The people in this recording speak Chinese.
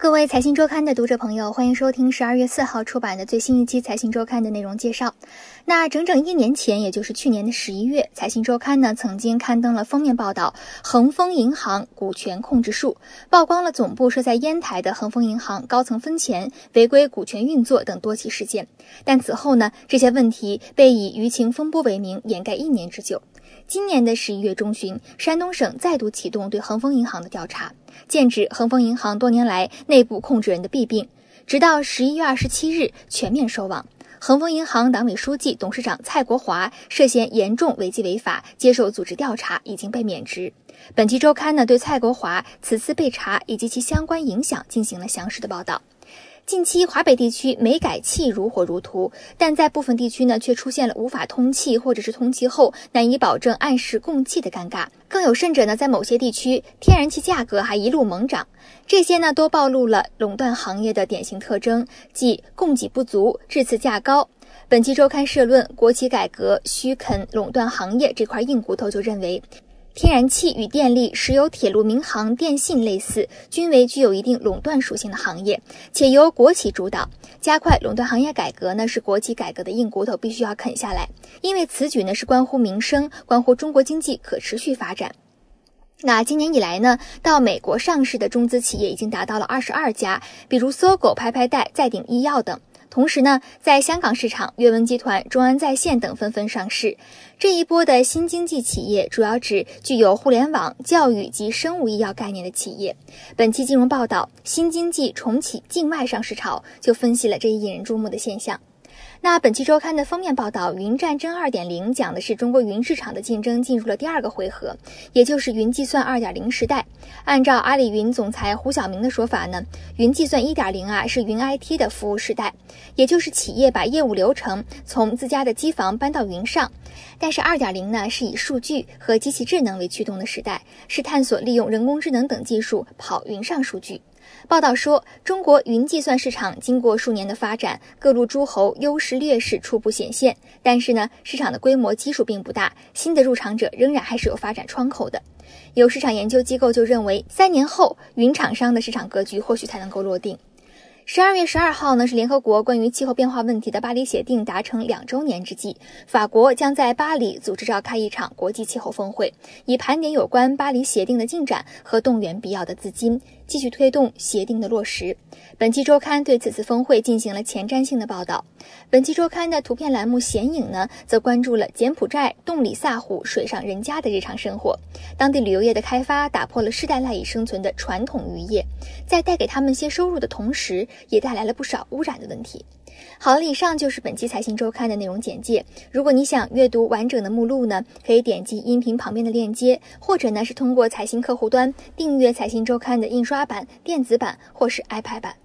各位财新周刊的读者朋友，欢迎收听12月4号出版的最新一期财新周刊的内容介绍。那整整1年前，也就是去年的11月，财新周刊呢曾经刊登了封面报道恒丰银行股权控制术，曝光了总部设在烟台的恒丰银行高层分钱、违规股权运作等多起事件。但此后呢，这些问题被以舆情风波为名掩盖1年之久。今年的11月中旬，山东省再度启动对恒丰银行的调查，剑指恒丰银行多年来内部控制人的弊病，直到11月27日全面收网。恒丰银行党委书记、董事长蔡国华涉嫌严重违纪违法，接受组织调查，已经被免职。本期周刊呢，对蔡国华此次被查以及其相关影响进行了详实的报道。近期华北地区煤改气如火如荼，但在部分地区呢，却出现了无法通气或者是通气后难以保证按时供气的尴尬。更有甚者呢，在某些地区天然气价格还一路猛涨，这些呢都暴露了垄断行业的典型特征，即供给不足，质次价高。本期周刊社论国企改革需啃垄断行业这块硬骨头就认为，天然气与电力、石油、铁路、民航、电信类似，均为具有一定垄断属性的行业，且由国企主导。加快垄断行业改革呢，是国企改革的硬骨头，必须要啃下来。因为此举呢，是关乎民生，关乎中国经济可持续发展。那今年以来呢，到美国上市的中资企业已经达到了22家，比如搜狗、拍拍贷、再鼎医药等。同时呢，在香港市场，阅文集团、中安在线等纷纷上市。这一波的新经济企业主要指具有互联网、教育及生物医药概念的企业。本期金融报道新经济重启境外上市潮，就分析了这一引人注目的现象。那本期周刊的封面报道云战争 2.0 讲的是中国云市场的竞争进入了第2个回合，也就是云计算 2.0 时代。按照阿里云总裁胡晓明的说法呢，云计算 1.0 是云 IT 的服务时代，也就是企业把业务流程从自家的机房搬到云上。但是 2.0 呢，是以数据和机器智能为驱动的时代，是探索利用人工智能等技术跑云上数据。报道说，中国云计算市场经过数年的发展，各路诸侯优势劣势初步显现，但是呢，市场的规模基数并不大，新的入场者仍然还是有发展窗口的。有市场研究机构就认为，3年后云厂商的市场格局或许才能够落定。12月12号呢，是联合国关于气候变化问题的巴黎协定达成2周年之际，法国将在巴黎组织召开一场国际气候峰会，以盘点有关巴黎协定的进展和动员必要的资金，继续推动协定的落实。本期周刊对此次峰会进行了前瞻性的报道。本期周刊的图片栏目显影呢，则关注了柬埔寨洞里萨湖水上人家的日常生活。当地旅游业的开发打破了世代赖以生存的传统渔业，在带给他们些收入的同时，也带来了不少污染的问题。好了，以上就是本期财新周刊的内容简介。如果你想阅读完整的目录呢，可以点击音频旁边的链接，或者呢是通过财新客户端订阅财新周刊的印刷版、电子版或是 iPad 版。